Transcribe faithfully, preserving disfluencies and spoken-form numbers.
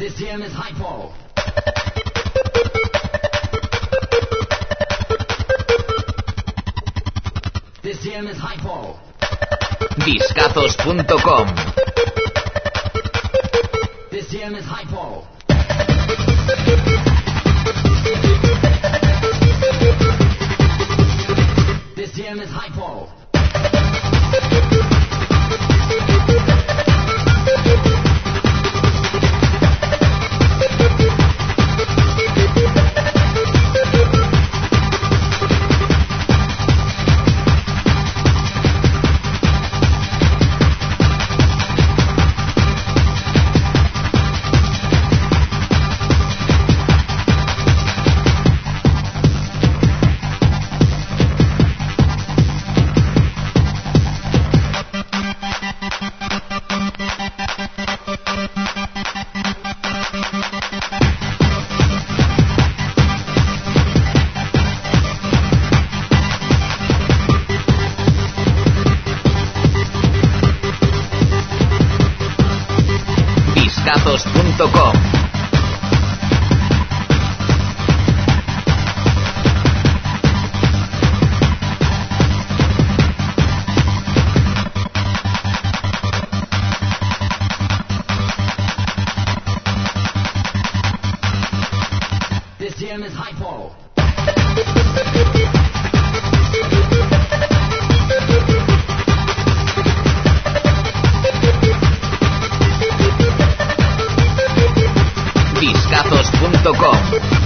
This jam is hypo. This jam is hypo. Discazos punto com. This jam is hypo. This jam is hypo. Discazos punto com. This jam is hypo. Discazos punto com.